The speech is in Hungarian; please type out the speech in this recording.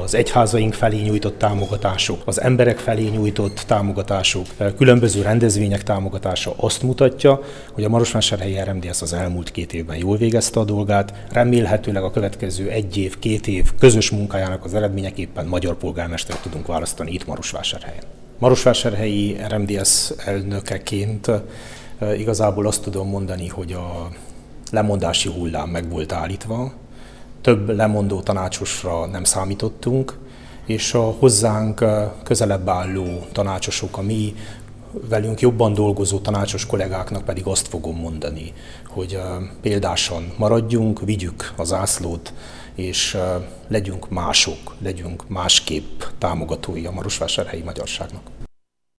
az egyházaink felé nyújtott támogatások, az emberek felé nyújtott támogatások, különböző rendezvények támogatása azt mutatja, hogy a Marosvásárhelyi RMDSZ az elmúlt 2 évben jól végezte a dolgát, remélhetőleg a következő 1 év, 2 év közös munkájának az eredményeképpen magyar polgármestert tudunk választani itt Marosvásárhelyen. Marosvásárhelyi RMDSZ elnökeként igazából azt tudom mondani, hogy a lemondási hullám meg volt állítva, több lemondó tanácsosra nem számítottunk, és a hozzánk közelebb álló tanácsosok, a mi velünk jobban dolgozó tanácsos kollégáknak pedig azt fogom mondani, hogy példásan maradjunk, vigyük a zászlót, és legyünk mások, legyünk másképp támogatói a marosvásárhelyi magyarságnak.